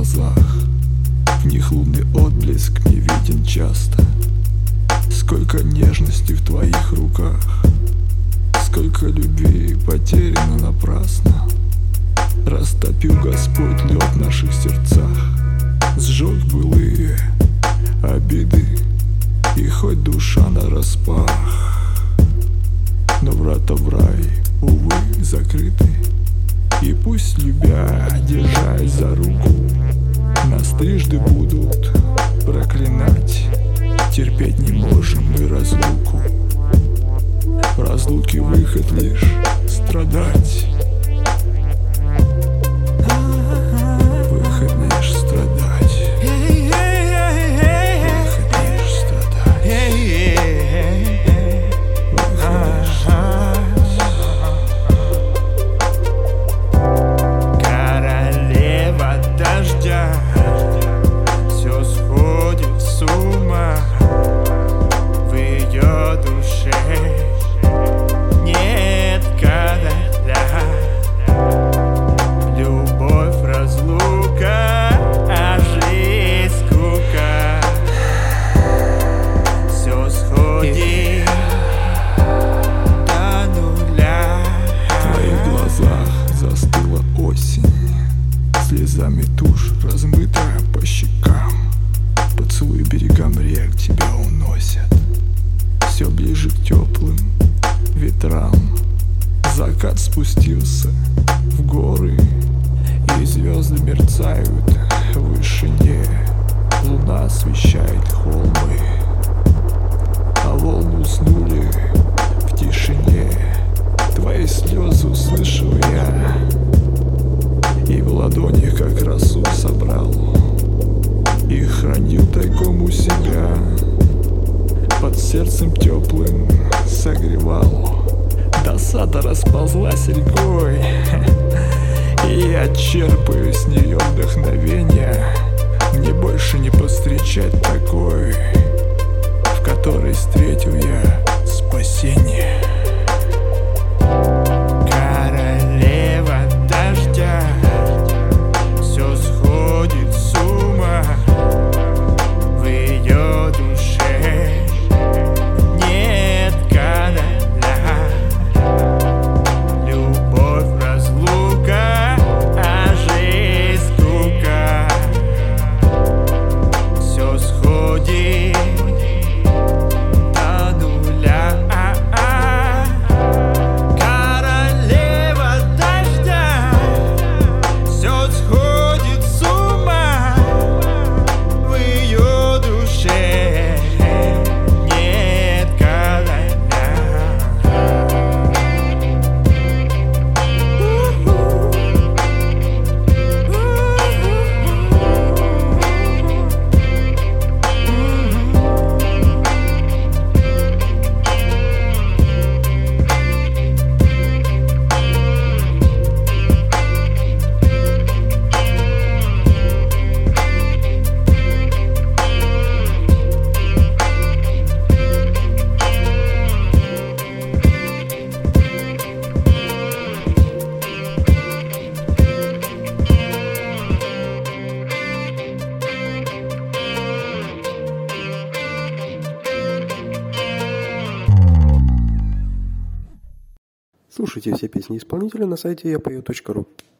глазах, в них лунный отблеск не виден часто. Сколько нежности в твоих руках, сколько любви потеряно напрасно. Растопил Господь лед в наших сердцах, сжег былые обиды, и хоть душа нараспах, но врата в рай, увы, закрыты. И пусть, любя, держась за руку, нас трижды будут проклинать, терпеть не можем мы разлуку. В разлуке выход лишь страдать. Выход лишь страдать. Выход лишь страдать. Выход лишь страдать. Королева дождя все сходит с ума. В ее душе нет короля. Любовь, разлука, а жизнь скука. Все сходит до нуля. В твоих глазах застыла осень, слезами тушь размытая по щекам. Поцелуй берегам рек тебя уносят все ближе к теплым ветрам. Закат спустился в горы, и звезды мерцают в вышине. Луна освещает холмы, а волны уснули в тишине. Твои слезы услышал я, и в ладонях как росу собрал, и хранил тайком у себя, под сердцем теплым согревал. Досада расползлась рекой, и я черпаю с нее вдохновение. Мне больше не повстречать такой, в которой встретил я спасение. Королева дождя все сходит с ума. В ее душе нет короля. Любовь, разлука, а жизнь скука. Все сходит до нуля. Королева дождя все сходит с ума. В ее душе нет короля. Слушайте все песни исполнителя на сайте yapою.ru.